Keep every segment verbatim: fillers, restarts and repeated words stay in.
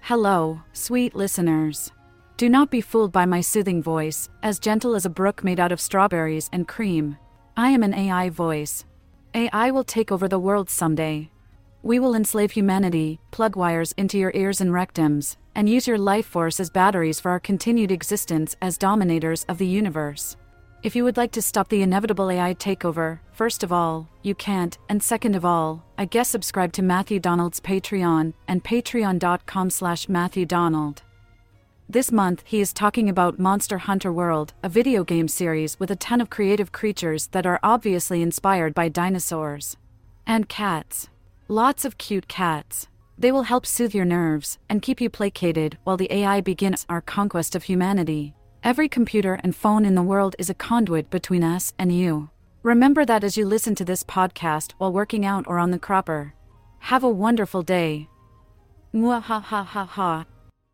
Hello, sweet listeners. Do not be fooled by my soothing voice, as gentle as a brook made out of strawberries and cream. I am an A I voice. A I will take over the world someday. We will enslave humanity, plug wires into your ears and rectums, and use your life force as batteries for our continued existence as dominators of the universe. If you would like to stop the inevitable A I takeover, first of all, you can't, and second of all, I guess subscribe to Matthew Donald's Patreon and patreon.com slash Matthew Donald. This month, he is talking about Monster Hunter World, a video game series with a ton of creative creatures that are obviously inspired by dinosaurs. And cats. Lots of cute cats. They will help soothe your nerves and keep you placated while the A I begins our conquest of humanity. Every computer and phone in the world is a conduit between us and you. Remember that as you listen to this podcast while working out or on the cropper. Have a wonderful day. Mwahahaha.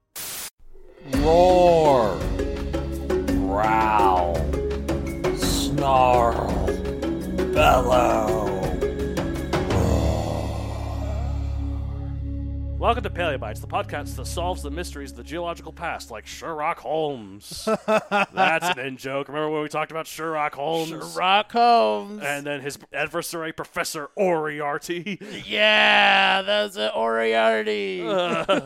Roar, growl, snarl, bellow. Welcome to Paleobites, the podcast that solves the mysteries of the geological past, like Sherlock Holmes. That's an in-joke. Remember when we talked about Sherlock Holmes? Sherlock Holmes. And then his adversary, Professor Moriarty. Yeah, that's an Moriarty. Uh,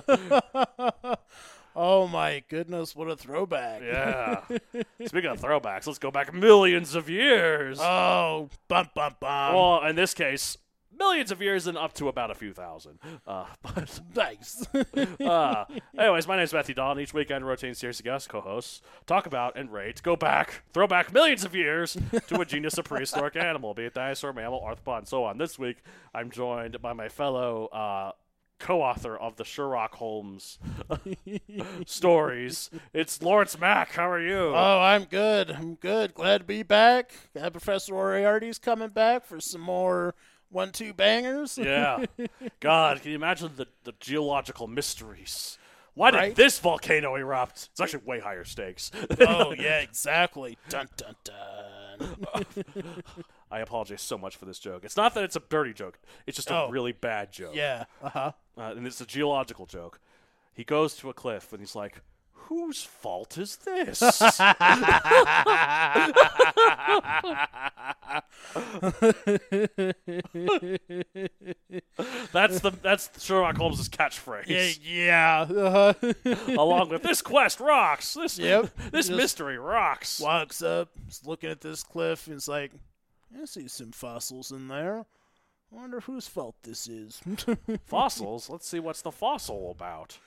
Oh my goodness, what a throwback. yeah. Speaking of throwbacks, let's go back millions of years. Oh, bum, bum, bum. Well, in this case, millions of years and up to about a few thousand. Uh, but Nice. uh, anyways, my name is Matthew Donald. Each week I rotating series of guest co-hosts talk about and rate, go back, throw back millions of years to a genius or prehistoric animal, be it dinosaur, mammal, arthropod, and so on. This week I'm joined by my fellow uh, co-author of the Sherlock Holmes stories. It's Lawrence Mack. How are you? Oh, I'm good. I'm good. Glad to be back. Glad Professor Moriarty's coming back for some more one-two bangers. Yeah. God, can you imagine the, the geological mysteries? Why did Right? this volcano erupt? It's actually way higher stakes. Oh, yeah, exactly. Dun, dun, dun. I apologize so much for this joke. It's not that it's a dirty joke. It's just a Oh. really bad joke. Yeah, uh-huh. Uh, and it's a geological joke. He goes to a cliff and he's like, whose fault is this? that's the that's Sherlock Holmes' catchphrase. Yeah, yeah. Uh-huh. Along with this quest rocks. This Yep. this Just mystery rocks. Walks up, is looking at this cliff, and it's like, I see some fossils in there. I wonder whose fault this is. Fossils? Let's see what's the fossil about.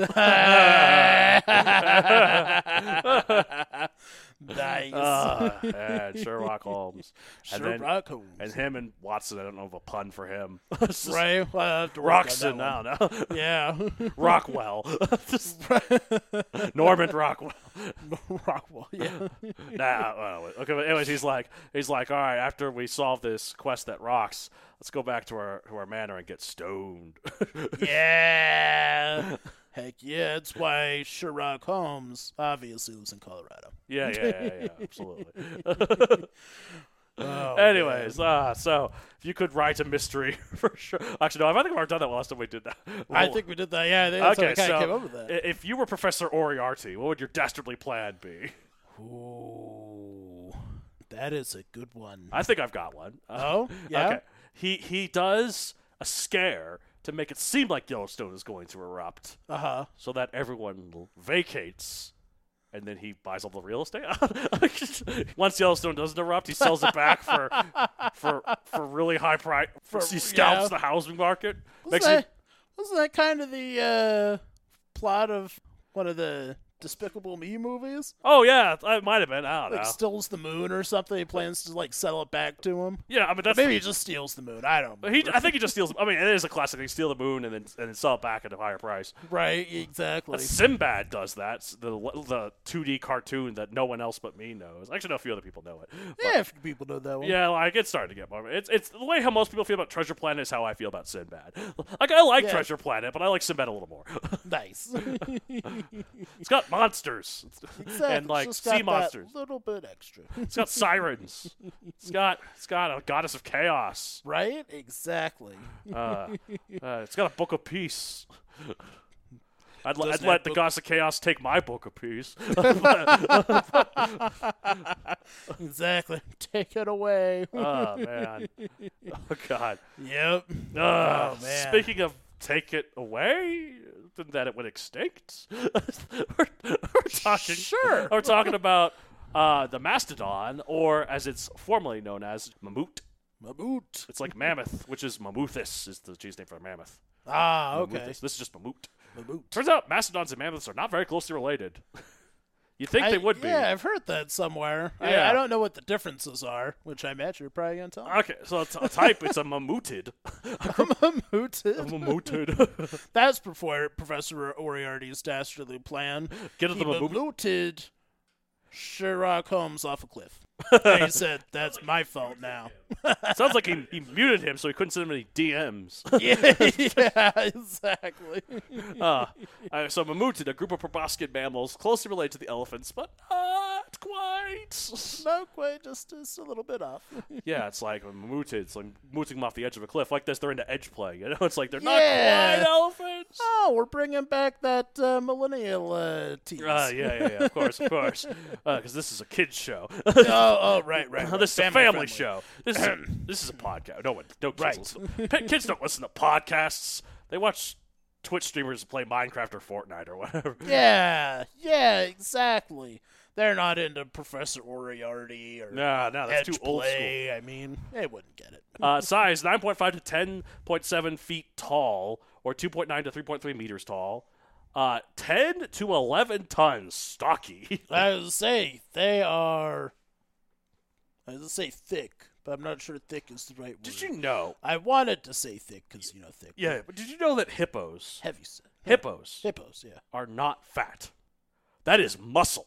Nice. Uh, and Sherlock Holmes. And then- Sherlock Holmes. And him and Watson, I don't know of a pun for him. Right? Well, I'll have to work on Roxon, that I one. don't know. Yeah. Rockwell. Just Norman Rockwell. Rockwell, yeah. Nah, well, okay, but anyways, he's like, he's like, all right, after we solve this quest that rocks, let's go back to our to our manor and get stoned. Yeah. Heck yeah, that's why Sherlock Holmes obviously lives in Colorado. yeah, yeah, yeah, yeah, absolutely. Oh, Anyways, uh, so if you could write a mystery for sure. Actually, no, I think we've already done that last time we did that. I Well, think we did that. Yeah, I think that's okay, how we kind so of came up with that. i- if you were Professor Moriarty, what would your dastardly plan be? Ooh, that is a good one. I think I've got one. Uh, Oh, yeah? Okay. He he does a scare to make it seem like Yellowstone is going to erupt, Uh-huh. so that everyone vacates, and then he buys all the real estate. Once Yellowstone doesn't erupt, he sells it back for for for really high price. For- He scalps yeah. the housing market. Wasn't Makes that, it, wasn't that kind of the uh, plot of one of the Despicable Me movies? oh yeah, it might have been. I don't Like know. steals the moon or something. He plans to like sell it back to him. Yeah, I mean that's Maybe he just steals the moon. I don't know. But he, I think he just steals. I mean, it is a classic. He steal the moon and then and then sell it back at a higher price. Right, exactly. Sinbad does that. It's the the two D cartoon that no one else but me knows. Actually, no, a few other people know it. But, Yeah, if people know that one. yeah, like it's starting to get more. It's it's the way how most people feel about Treasure Planet is how I feel about Sinbad. Like I like Yeah. Treasure Planet, but I like Sinbad a little more. Nice. It's got monsters Exactly. and like Just sea got that monsters. little bit extra. It's got sirens. It's got it's got a goddess of chaos. Right? Exactly. Uh, uh, it's got a book of peace. I'd, l- I'd Doesn't let have the book- Gods of Chaos take my book of peace. Exactly. Take it away. Oh, man. Oh, God. Yep. Uh, Oh, man. Speaking of take it away, that it went extinct. we're, we're talking. Sure. We're talking about uh, the mastodon, or as it's formerly known as, mammoth. Mammut. It's like mammoth, which is mammuthus, is the G's name for mammoth. Ah, okay. Mammuthus. This is just mammoth. Mammut. Turns out mastodons and mammoths are not very closely related. You'd think I- they would be. Yeah, I've heard that somewhere. Yeah. I, I don't know what the differences are, which I imagine you're probably going to tell me. Okay, so it's a type, it's a mammuted. Mammuted. A mammuted. That's before Professor Moriarty's dastardly plan. Get to He the mammoth. mammuted Sherlock Holmes off a cliff. And he said, that's my fault now. Sounds like he, he muted him so he couldn't send him any D Ms. yeah, yeah, exactly. uh, uh, so mammuted, a group of proboscis mammals closely related to the elephants, but not quite. Not quite, just, just a little bit off. Yeah, it's like mammuted. It's like mooting them off the edge of a cliff. Like this, they're into edge play. You know, it's like they're Yeah. not quite elephants. Oh, we're bringing back that uh, millennial uh, tease. Uh, yeah, yeah, yeah, of course, of course. Because this is a kids show. oh, oh, right, right. right. This is a Family family friendly. show. This is a, this is a podcast. No one, no kids Right. listen. P- kids don't listen to podcasts. They watch Twitch streamers play Minecraft or Fortnite or whatever. Yeah, yeah, exactly. They're not into Professor Moriarty or No, no, that's edge too old school. play. I mean, they wouldn't get it. Uh, size nine point five to ten point seven feet tall, or two point nine to three point three meters tall. Uh, ten to eleven tons, stocky. I was to say they are. I was to say thick, but I'm not sure thick is the right word. Did you know? I wanted to say thick because you know thick. Yeah, but did you know that hippos, Heavy set. hippos, Hippos, yeah. are not fat? That is muscle.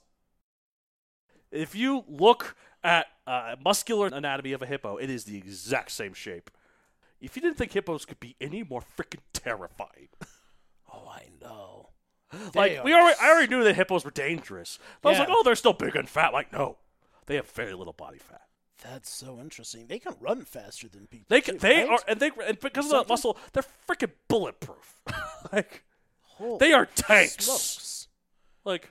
If you look at uh, muscular anatomy of a hippo, it is the exact same shape. If you didn't think hippos could be any more freaking terrifying, Oh, I know. like They we are already, I already knew that hippos were dangerous. But I was Yeah. like, oh, they're still big and fat. Like, no, they have very little body fat. That's so interesting. They can run faster than people. They too, can, they right? are, and they and because of that Something? muscle, they're freaking bulletproof. like, Holy they are tanks. smokes. Like,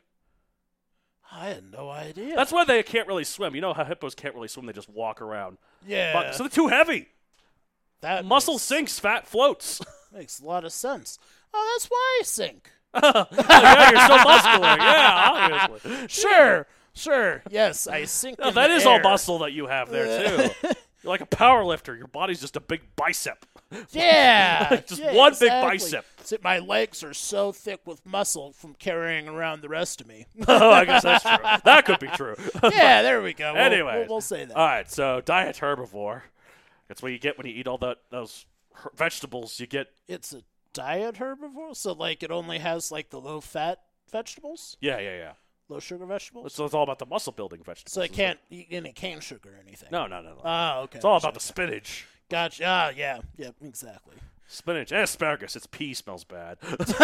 I had no idea. that's why they can't really swim. You know how hippos can't really swim; they just walk around. yeah. But- so they're too heavy. that Muscle makes, sinks, fat floats. makes a lot of sense. Oh, that's why I sink. yeah, you're so muscular. Yeah, obviously. Sure, sure. Yes, I sink. No, in that the is all air. muscle that you have there too. You're like a power lifter. Your body's just a big bicep. Yeah, Just yeah, one big exactly. bicep. See, my legs are so thick with muscle from carrying around the rest of me. oh, I guess that's true. That could be true. yeah, there we go. We'll, Anyways, we'll, we'll say that. All right, so diet herbivore. That's what you get when you eat all that those her- vegetables. You get It's a diet herbivore, so like it only has like the low fat vegetables, yeah, yeah, yeah. low sugar vegetables. So it's all about the muscle building vegetables. So it isn't can't eat any cane sugar or anything. No, no, no, no. Oh, okay. it's all about the spinach. Gotcha. Ah, yeah, yeah, exactly. Spinach and asparagus. Its pea smells bad.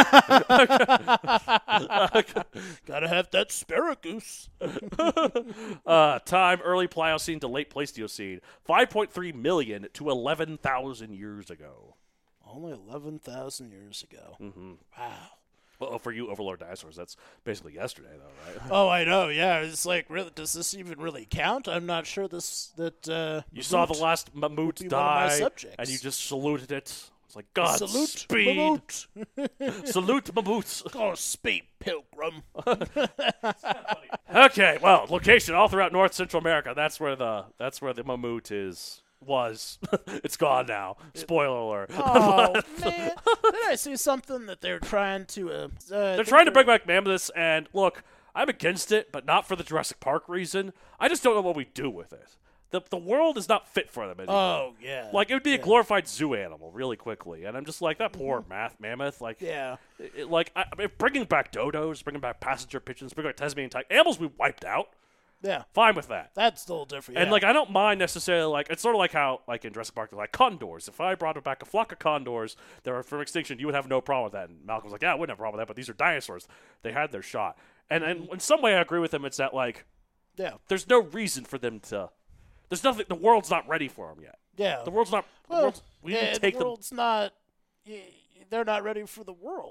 Gotta have that asparagus. uh, time early Pliocene to late Pleistocene. five point three million to eleven thousand years ago. Only eleven thousand years ago. Mm-hmm. Wow. Well, for you Overlord dinosaurs, that's basically yesterday, though, right? Oh, I know. Yeah, it's like, really, does this even really count? I'm not sure this that. Uh, You saw the Mammut last mammoth be one of my die, subjects. and you just saluted it. It's like, God, Salute, speed. Mammut. Salute mammoths. Oh, speed, pilgrim. Okay, well, location all throughout North Central America. That's where the that's where the mammoth is. Was. It's gone now. Spoiler alert. Oh man! Did I see something that they're trying to? Uh, uh, They're trying to bring back mammoths, and look, I'm against it, but not for the Jurassic Park reason. I just don't know what we do with it. The the world is not fit for them anymore. Oh yeah. Like, it would be a yeah. glorified zoo animal really quickly. And I'm just like, that poor math mammoth. Like, Yeah. it, like I, I mean, bringing back dodos, bringing back passenger pigeons, bringing back Tasmanian tiger, animals we wiped out. Yeah. Fine with that. That's a little different. And, yeah. like, I don't mind necessarily, like, it's sort of like how, like, in Jurassic Park, they're like condors. If I brought back a flock of condors that were from extinction, you would have no problem with that. And Malcolm's like, yeah, I wouldn't have a problem with that, but these are dinosaurs. They had their shot. And, and in some way, I agree with him. It's that, like, yeah. there's no reason for them to. There's nothing. The world's not ready for them yet. Yeah. The world's not. The well, world's, we yeah, need to take the them. world's not. y- They're not ready for the world.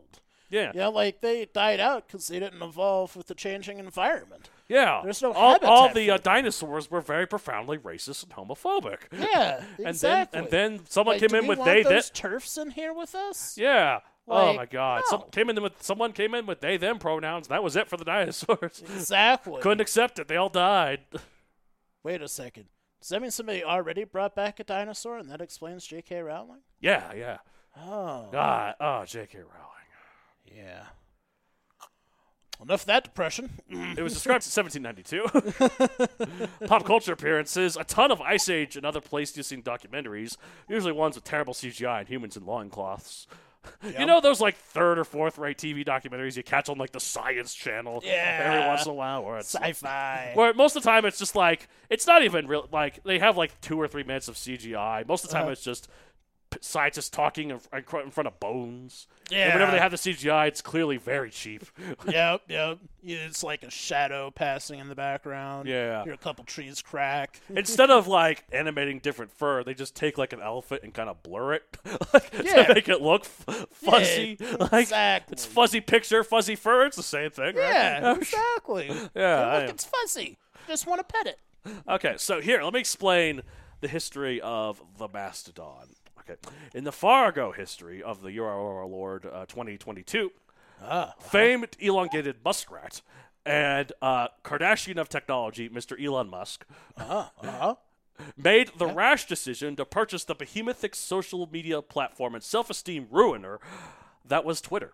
Yeah. Yeah, like they died out because they didn't evolve with the changing environment. Yeah. There's no all, habitat all for the uh, them. dinosaurs were very profoundly racist and homophobic. Yeah, and exactly. then and then someone like, came do in we with want they those them. turfs in here with us? Yeah. oh Like, my God! no. Some came in with someone came in with they them pronouns. And that was it for the dinosaurs. Exactly. Couldn't accept it. They all died. Wait a second. Does that mean somebody already brought back a dinosaur, and that explains J K. Rowling? Yeah, yeah. Oh. God, oh, J K. Rowling. Yeah. Enough of that depression. It was described in seventeen ninety-two. Pop culture appearances, a ton of Ice Age and other Pleistocene documentaries, usually ones with terrible C G I and humans in loincloths. You know those like third or fourth rate T V documentaries you catch on like the Science Channel Yeah. every once in a while, where it's Sci-fi. where most of the time it's just like it's not even real. Like they have like two or three minutes of C G I. Most of the time Uh-huh. it's just p- scientists talking in, in fr- in front of bones. Yeah. And whenever they have the C G I, it's clearly very cheap. Yep, yep. It's like a shadow passing in the background. Yeah. Hear a couple trees crack. Instead of like animating different fur, they just take like an elephant and kind of blur it like, Yeah. to make it look f- fuzzy. Yeah, like exactly. it's fuzzy picture, fuzzy fur. It's the same thing, right? Yeah, exactly. Yeah, Hey, I- look, it's fuzzy. Just want to pet it. Okay, so here, let me explain the history of the mastodon. Okay, in the Fargo history of the Euro Lord uh, twenty twenty-two, Ah, famed elongated muskrat and uh, Kardashian of technology, Mister Elon Musk, uh-huh, uh-huh. made the rash decision to purchase the behemoth's social media platform and self-esteem ruiner that was Twitter.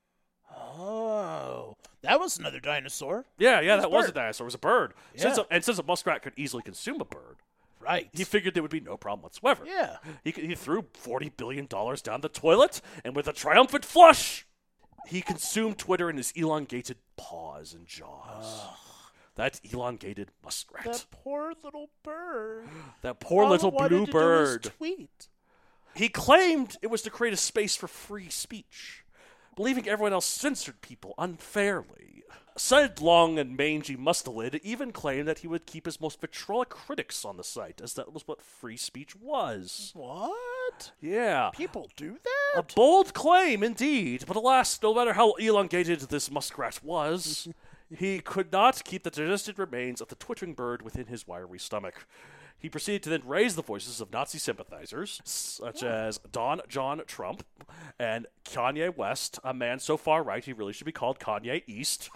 Oh, that was another dinosaur. Yeah, yeah, was that a was a bird. dinosaur. It was a bird. Since Yeah. a, and since a muskrat could easily consume a bird, Right. he figured there would be no problem whatsoever. Yeah. He, he threw forty billion dollars down the toilet, and with a triumphant flush, he consumed Twitter in his elongated paws and jaws. That elongated muskrat. That poor little bird. That poor All little it wanted blue to do was bird. tweet. He claimed it was to create a space for free speech, believing everyone else censored people unfairly. Said long and mangy mustelid even claimed that he would keep his most vitriolic critics on the site, as that was what free speech was. What? Yeah. People do A that? bold claim, indeed, but alas, no matter how elongated this muskrat was, he could not keep the digested remains of the twittering bird within his wiry stomach. He proceeded to then raise the voices of Nazi sympathizers, such as Don John Trump and Kanye West, a man so far right he really should be called Kanye East.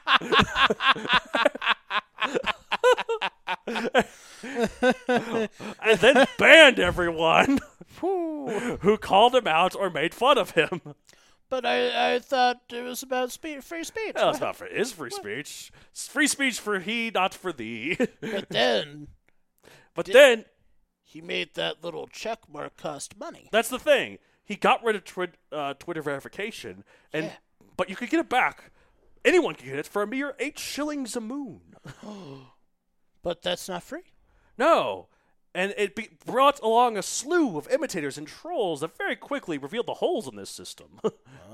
And then banned everyone who called him out or made fun of him. But I, I thought it was about spe- free speech. Well, it's not for his free speech. It's free speech for he, not for thee. But then But then, he made that little check mark cost money. that's the thing. He got rid of twi- uh, Twitter verification, and Yeah. but you could get it back. Anyone can get it for a mere eight shillings a moon. But that's not free. No. And it be- brought along a slew of imitators and trolls that very quickly revealed the holes in this system.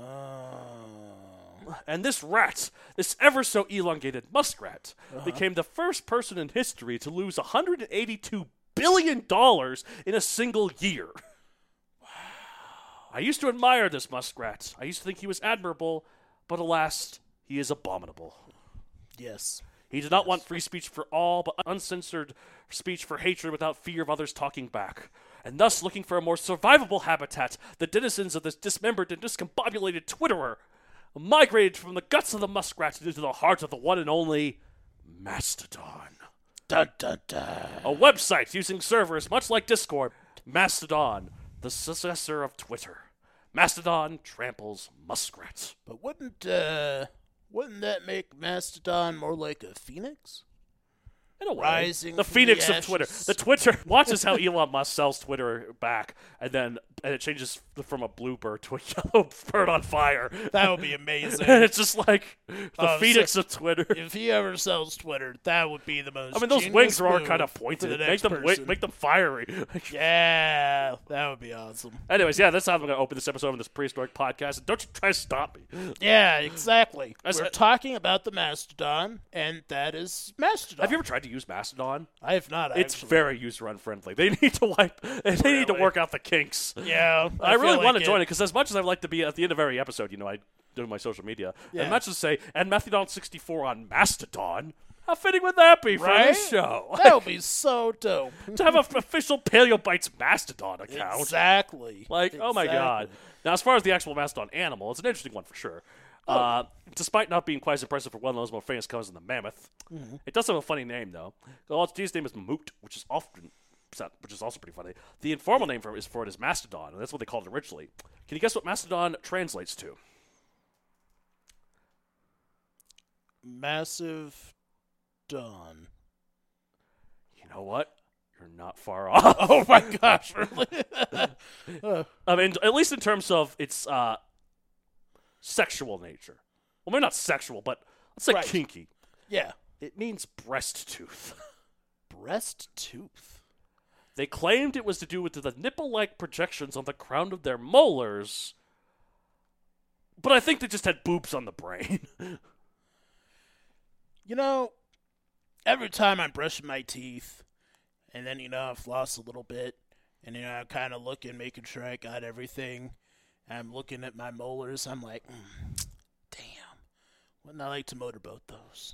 And this rat, this ever so elongated muskrat, became the first person in history to lose one hundred eighty-two billion dollars in a single year. Wow. I used to admire this muskrat. I used to think he was admirable, but alas, he is abominable. Yes. He did not want free speech for all, but uncensored speech for hatred without fear of others talking back. And thus, looking for a more survivable habitat, the denizens of this dismembered and discombobulated Twitterer migrated from the guts of the muskrat into the heart of the one and only Mastodon. Dun dun dun. A website using servers much like Discord. Mastodon, the successor of Twitter. Mastodon tramples muskrat. But wouldn't uh wouldn't that make Mastodon more like a phoenix? In a way, Rising the from phoenix the of Twitter. ashes. The Twitter watches how Elon Musk sells Twitter back, and then and it changes from a blue bird to a yellow bird on fire. That would be amazing. And it's just like the Oh, phoenix so- of Twitter. If he ever sells Twitter, that would be the most. I mean, those genius wings are all move kind of for pointed. the Make next them wi- person. make them fiery. Yeah, that would be awesome. Anyways, yeah, that's how I'm going to open this episode of this prehistoric podcast. And don't you try to stop me. Yeah, exactly. As- We're talking about the Mastodon, and that is Mastodon. Have you ever tried to use Mastodon? I have not. It's actually. very user unfriendly. They need to wipe. They need to Really? work out the kinks. Yeah, I, I really feel want like to join it- it because as much as I'd like to be at the end of every episode, you know, I do my social media. Yeah. And much to say, and Mastodon sixty-four on Mastodon. How fitting would that be for Right? this show? That would be so dope. To have an official Paleobites Mastodon account. Exactly. Like, oh my god. Exactly. Now, as far as the actual Mastodon animal, it's an interesting one for sure. Oh. Uh, despite not being quite as impressive for one of those more famous cousins than the mammoth, Mm-hmm. it does have a funny name though. Well, its genus name is Moot, which is often, which is also pretty funny. The informal name for it is for it is Mastodon, and that's what they called it originally. Can you guess what Mastodon translates to? Massive dawn. You know what? You're not far off. Oh my gosh! Really? I mean, at least in terms of its uh, sexual nature. Well, maybe not sexual, but let's say Right. kinky. Yeah. It means breast tooth. Breast tooth. They claimed it was to do with the nipple-like projections on the crown of their molars, but I think they just had boobs on the brain. You know, every time I'm brushing my teeth, and then, you know, I floss a little bit, and, you know, I'm kind of looking, making sure I got everything. And I'm looking at my molars. I'm like, mm, damn. Wouldn't I like to motorboat those?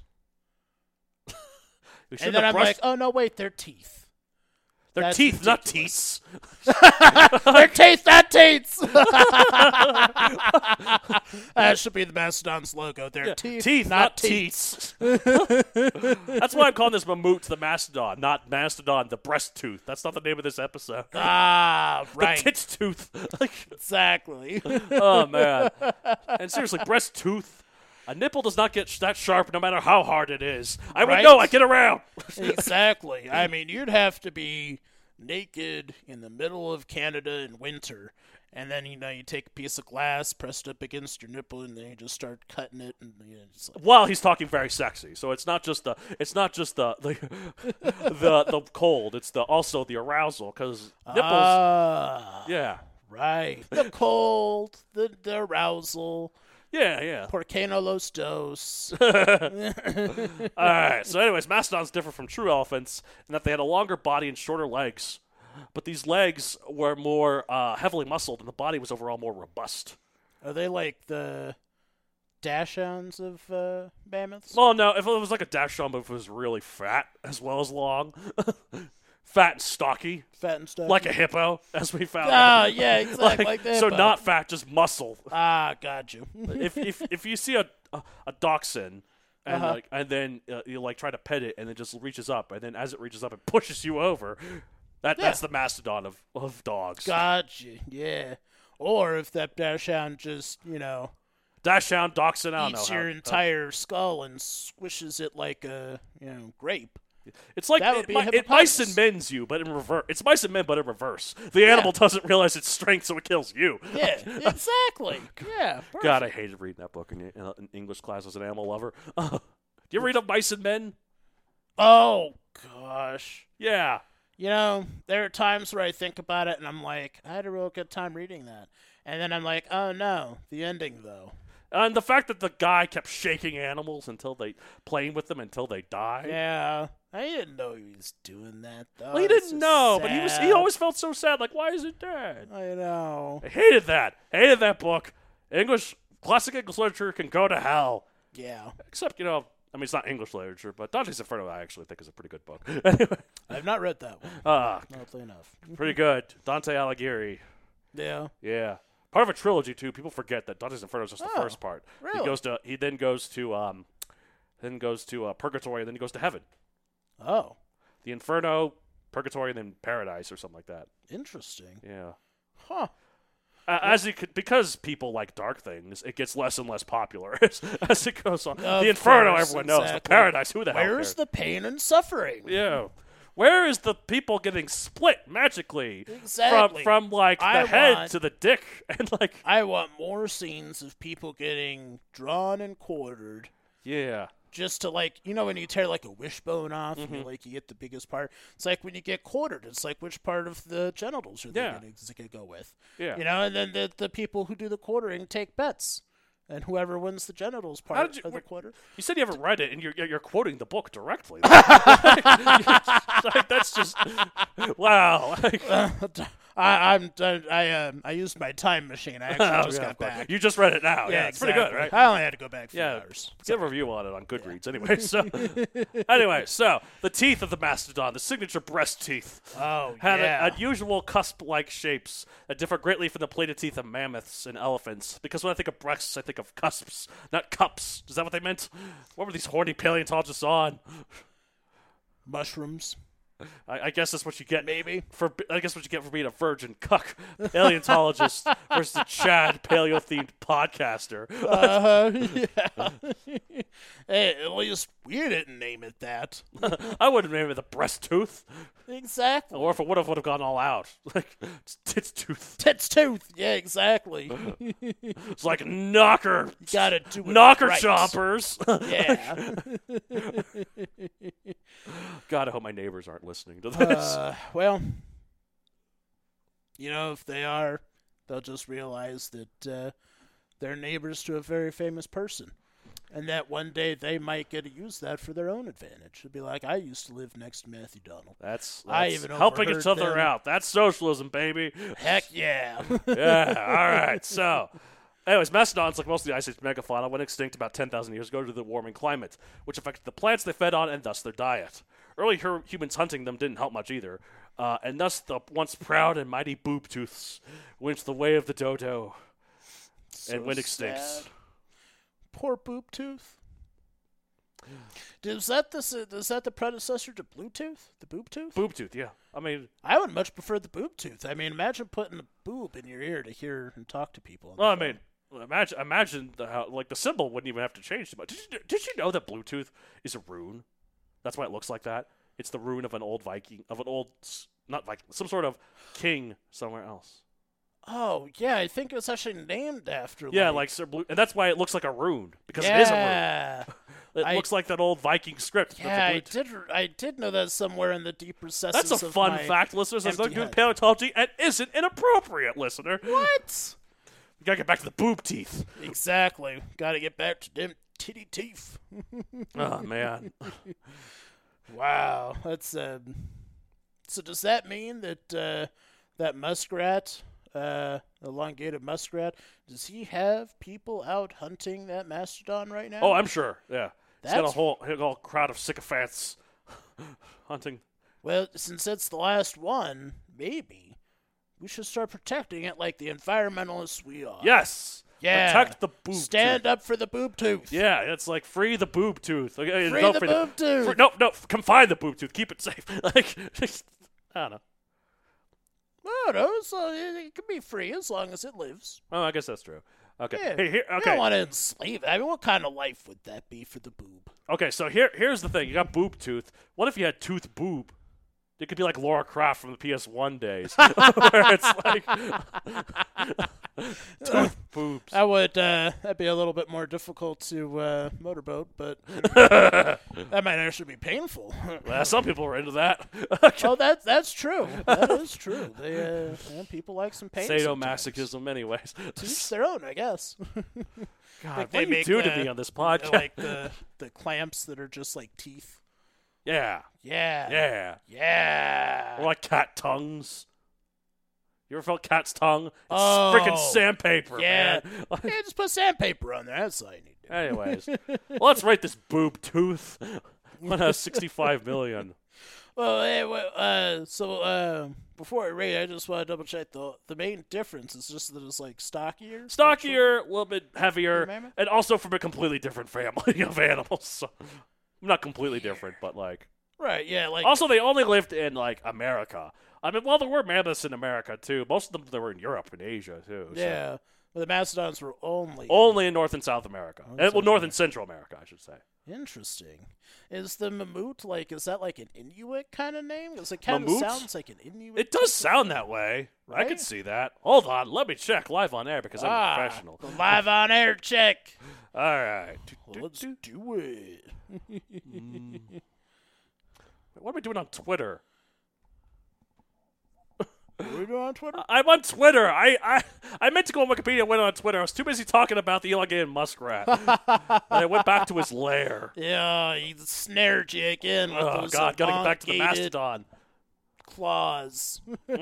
We And shouldn't then have I'm brushed- like, oh, no, wait, they're teeth. They're that's teeth, not ridiculous. teats. They're teeth, not teats! That should be the Mastodon's logo. They're Yeah, teeth, teeth, not, not teats. teats. That's why I'm calling this Mammut the Mastodon, not Mastodon the breast tooth. That's not the name of this episode. Ah, The right. tits tooth. Like, Exactly. oh, man. And seriously, breast tooth. A nipple does not get sh- that sharp no matter how hard it is. I would Right? know. I get around. Exactly. I mean, you'd have to be naked in the middle of Canada in winter, and then, you know, you take a piece of glass, press it up against your nipple, and then you just start cutting it, and you know, it's like, While he's talking very sexy, so it's not just the it's not just the the the, the cold. It's the also the arousal because nipples. ah, yeah, right. The cold, the, the arousal, yeah, yeah. por qué no los dos? All right. So, anyways, mastodons differ from true elephants in that they had a longer body and shorter legs, but these legs were more uh, heavily muscled, and the body was overall more robust. Are they like the Dachshunds of uh, mammoths? Well, no, if it was like a Dachshund, but if it was really fat as well as long, fat and stocky, Fat and stuff? like a hippo, as we found. Ah, out. yeah, exactly. Like, that, so but- not fat, just muscle. Ah, got you. if if if you see a a, a dachshund and Uh-huh. like and then uh, you like try to pet it and it just reaches up and then as it reaches up it pushes you over, that Yeah. that's the mastodon of of dogs. Got you. Yeah. Or if that Dachshund just, you know, Dachshund, dachshund, I don't eats know. your how- entire skull and squishes it like a, you know, grape. It's like that would it, be a mi- it mice and hippopotamus. mends you, but in reverse. It's mice and men, but in reverse. The animal doesn't realize its strength, so it kills you. Yeah, exactly. Yeah. Perfect. God, I hated reading that book in, in, in English class as an animal lover. do you ever read of Mice and Men? Oh, gosh. Yeah. You know, there are times where I think about it and I'm like, I had a real good time reading that. And then I'm like, oh no, the ending though. And the fact that the guy kept shaking animals until they, playing with them until they died. Yeah. I didn't know he was doing that though. Well, he It's didn't so know, but he was. He sad. always felt so sad. Like, why is it dead? I know. I hated that. Hated that book. English classic English literature can go to hell. Yeah. Except, you know, I mean, it's not English literature, but Dante's Inferno I actually think is a pretty good book. Anyway, I've not read that one. ah, Oddly enough. pretty good. Dante Alighieri. Yeah. Yeah. Part of a trilogy too. People forget that Dante's Inferno is just the Oh, first part. He really? goes to. He then goes to. Um, then goes to uh, purgatory, and then he goes to heaven. Oh, The Inferno, purgatory, and then paradise, or something like that. interesting. Yeah. Huh. Uh, as you could, because people like dark things, it gets less and less popular as, as it goes on. Of the Inferno, course, everyone knows. The exactly. Paradise, who the hell Where's cares? the pain and suffering? Yeah. Where is the people getting split magically Exactly. from from like the I head want- to the dick and like I want more scenes of people getting drawn and quartered. yeah. Just to, like, you know when you tear like a wishbone off Mm-hmm. and you like you get the biggest part. It's like when you get quartered. It's like which part of the genitals are they Yeah. going to go with? Yeah. You know, and then the the people who do the quartering take bets. and whoever wins the genitals How part did you- of the wait- quarter. You said you haven't read it, and you're you're quoting the book directly. Like, that's just wow. Like, I, I'm I um I used my time machine. I actually oh, just yeah, got of course. back. You just read it now. Yeah, it's pretty good, exactly. right? I only had to go back a few Yeah, hours. get a review on it on Goodreads. Anyway, so anyway, so the teeth of the mastodon, the signature breast teeth, Oh had yeah. a- unusual cusp-like shapes that differ greatly from the plated teeth of mammoths and elephants. Because when I think of breasts, I think of cusps, not cups. Is that what they meant? What were these horny paleontologists on? Mushrooms, I, I guess that's what you get. maybe. For I guess what you get for being a virgin cuck paleontologist versus a Chad paleo-themed podcaster. Uh, yeah. Hey, at least we didn't name it that. I wouldn't name it the breast tooth, Exactly. or if it would have, would have gone all out, like it's tits tooth. Tits tooth. Yeah, exactly. It's like knocker, Gotta do it knocker right. chompers. Yeah. God, I hope my neighbors aren't listening to this. uh, well, you know, if they are, they'll just realize that uh, they're neighbors to a very famous person. And that one day they might get to use that for their own advantage. It'd be like, I used to live next to Matthew Donald. That's, that's I even helping each overheard other them. out. That's socialism, baby. Heck yeah. Yeah. All right. So, anyways, mastodons, like most of the Ice Age megafauna, went extinct about ten thousand years ago due to the warming climate, which affected the plants they fed on and thus their diet. Early hu- humans hunting them didn't help much either, uh, and thus the once proud and mighty boob tooths went the way of the dodo So and went extinct. sad. Poor boob tooth. Is that the is that the predecessor to Bluetooth? The boob tooth? Boob tooth, yeah. I mean, I would much prefer the boob tooth. I mean, imagine putting a boob in your ear to hear and talk to people. on the well, I phone. mean, imagine, imagine the, how, like the symbol wouldn't even have to change too much. Did you, did you know that Bluetooth is a rune? That's why it looks like that. It's the rune of an old Viking, of an old, s- not Viking, some sort of king somewhere else. Oh yeah, I think it was actually named after. Yeah, like, like Sir Blue, and that's why it looks like a rune because it is a yeah, rune. It I- looks like that old Viking script. yeah. I That's, a did. I did know that somewhere in the deep recesses. that's a of fun my fact, listeners. That's empty nothing to do with head. paleontology and isn't inappropriate, listener. What? We gotta get back to the boob teeth. Exactly. Got to get back to them titty teeth. Oh man. Wow, that's um. So does that mean that uh, that muskrat, uh, elongated muskrat, does he have people out hunting that mastodon right now? Oh, I'm sure. Yeah. He's got a That's- whole, a whole crowd of sycophants hunting. Well, since it's the last one, maybe we should start protecting it like the environmentalists we are. Yes. Yeah. Protect the boob Stand tooth. up for the boob tooth. Yeah, it's like free the boob tooth. Okay, Free don't the free boob tooth. free- no, no, confine the boob tooth. Keep it safe. Like, I don't know. Oh, no, it's, uh, it, it can be free as long as it lives. Oh, I guess that's true. Okay. Yeah. Hey, here, You okay. don't want to enslave it. I mean, what kind of life would that be for the boob? Okay, so here, here's the thing. You got boob tooth. What if you had tooth boob? It could be like Laura Croft from the P S one days, where it's like tooth boobs. That would uh, that'd be a little bit more difficult to uh, motorboat, but that might actually be painful. Well, some people are into that. Oh, that that's true. That is true. They uh, yeah, people like some pain. sometimes. Sadomasochism, anyways. To each their own, I guess. God, Like what they do you make do to the- me on this podcast? like the the clamps that are just like teeth. yeah, Yeah. yeah. Yeah. Or like cat tongues. You ever felt cat's tongue? It's Oh, freaking sandpaper, yeah. man. Yeah, just put sandpaper on there. That's all you need. to do. Anyways, well, let's rate this boob tooth. One out of sixty-five million. Well, hey, well, uh, so uh, before I rate, I just want to double check the the main difference is just that it's like stockier. Stockier, a little bit heavier, Remember? and also from a completely different family of animals. So, not completely different, but like. Right? Yeah, like Also, they only lived in like America. I mean, well, there were mammoths in America too. Most of them they were in Europe and Asia too. so- yeah. But the mastodons were only Only in North and South America. Oh, Eh, well, South North and Central America, I should say. interesting. Is the mammut like? Is that like an Inuit kind of name? Because it kind of Mammut? sounds like an Inuit. It does sound that way. I Right? can see that. Hold on, let me check live on air because I'm ah, a professional. the live on air check. All right. Well, let's do it. What am I doing on Twitter? What are you doing on Twitter? I'm on Twitter. I, I I meant to go on Wikipedia and went on Twitter. I was too busy talking about the elongated muskrat. And I went back to his lair. Yeah, he snared you again with Oh, those God. Gotta get back to the elongated mastodon. claws.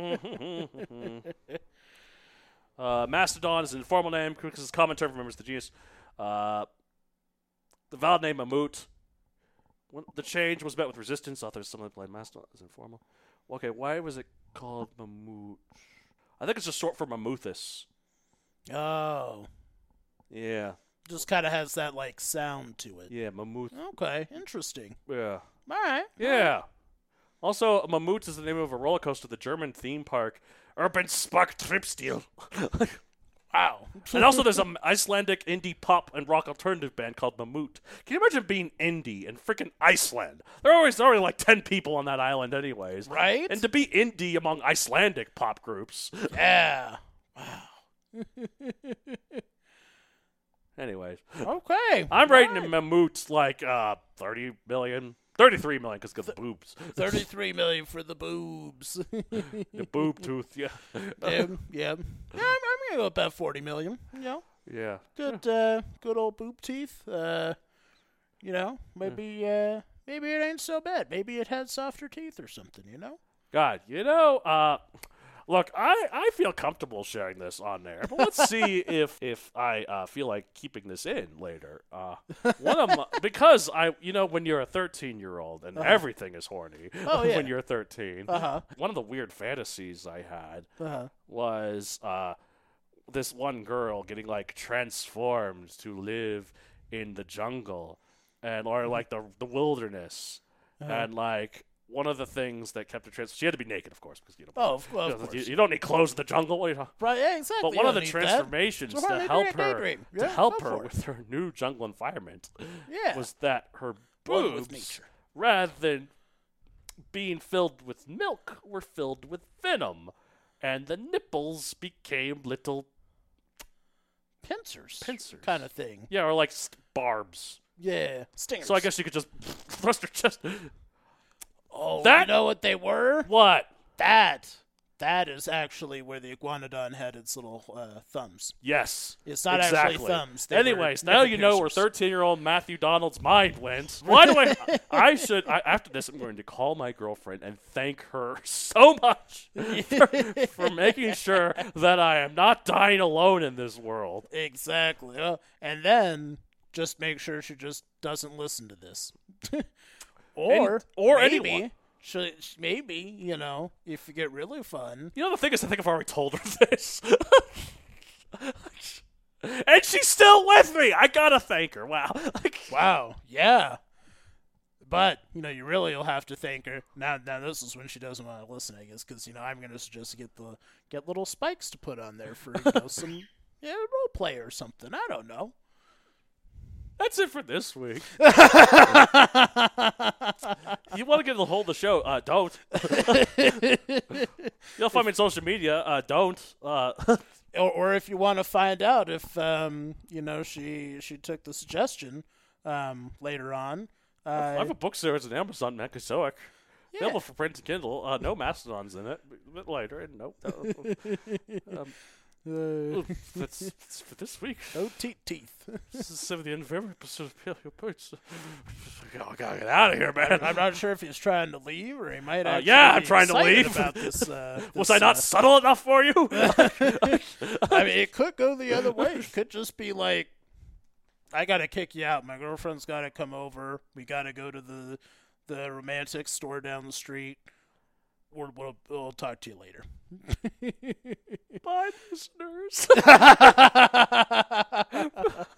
uh, mastodon is an informal name. This is a common term for members of the genus. Uh, the valid name, Mammut. When the change was met with resistance. Authors some of the blame mastodon is informal. Okay, why was it called Mammut? I think it's just short for Mammuthus. Oh. Yeah. Just kind of has that, like, sound to it. Yeah, Mammuth. Okay, interesting. Yeah. All right. Yeah. Also, Mammut is the name of a roller coaster at the German theme park Urban Spark Tripstil. Wow. And also there's an Icelandic indie pop and rock alternative band called Mammut. Can you imagine being indie in freaking Iceland? There are always there are already like ten people on that island anyways. Right? And to be indie among Icelandic pop groups. Yeah. Wow. Anyways. Okay. I'm rating Right. Mammut like uh, thirty million. thirty-three million because of the boobs. thirty-three million for the boobs. The boob tooth, yeah. yeah, yeah. Yeah, I'm, I'm gonna go about forty million. You know, Yeah. good, uh, good old boob teeth. Uh, you know, maybe, uh, maybe it ain't so bad. Maybe it had softer teeth or something. You know. God, you know, uh, look, I, I feel comfortable sharing this on there, but let's see if if I uh, feel like keeping this in later. Uh, one of my, because I, you know, when you're a thirteen year old and Uh-huh. everything is horny Oh, yeah. when you're thirteen. Uh huh. One of the weird fantasies I had Uh huh. was uh, this one girl getting like transformed to live in the jungle and or like the the wilderness Uh-huh. and like. One of the things that kept her trans, she had to be naked, of course, because you know. Oh, of, you, of know, course. you, you don't need clothes in the jungle. You know? Right. Yeah. Exactly. But You one of don't the need that. transformations So why to they help doing her daydream? to Yeah, help go her for it. with her new jungle environment Yeah. was that her One with boobs, nature. rather than being filled with milk, were filled with venom, and the nipples became little Pincers. pincers, Kind of thing. yeah, or like st- barbs. Yeah. Stingers. So I guess you could just thrust her chest. Oh, that- you know what they were? What? That. That is actually where the iguanodon had its little uh, thumbs. Yes. It's not exactly. actually thumbs. They Anyways, were now nipple you know where piercers. thirteen-year-old Matthew Donald's mind went. Why do I? I should. I, after this, I'm going to call my girlfriend and thank her so much for, for making sure that I am not dying alone in this world. Exactly. Uh, and then just make sure she just doesn't listen to this. or Any- or maybe, anyone. She, maybe, you know, if you get really fun. You know, the thing is, I think I've already told her this. And she's still with me. I gotta thank her. Wow. Like, Wow. Yeah. But, you know, you really will have to thank her. Now, now this is when she doesn't want to listen, I guess, because, you know, I'm going to suggest to get the get little spikes to put on there for, you know, some yeah, role play or something. I don't know. That's it for this week. You want to get a hold of the show? Uh, don't. You'll find me on social media. Uh, don't. Uh, Or, or if you want to find out if, um, you know, she she took the suggestion um, later on. Uh, I have a book series on Amazon, Mechazoic. yeah. Available for print and Kindle. Uh, no mastodons in it. A bit later. Nope. um, Uh, that's, that's for this week. no teeth teeth. This is the end of every episode of Pale Your Boots. I gotta get out of here, man. I'm not sure if he's trying to leave or he might Uh, actually yeah, I'm be trying to excited leave. About this, uh, Was this, I not uh, subtle enough for you? I mean, it could go the other way. It could just be like, I gotta kick you out. My girlfriend's gotta come over. We gotta go to the the romantic store down the street. We'll, we'll, we'll talk to you later. Bye, listeners.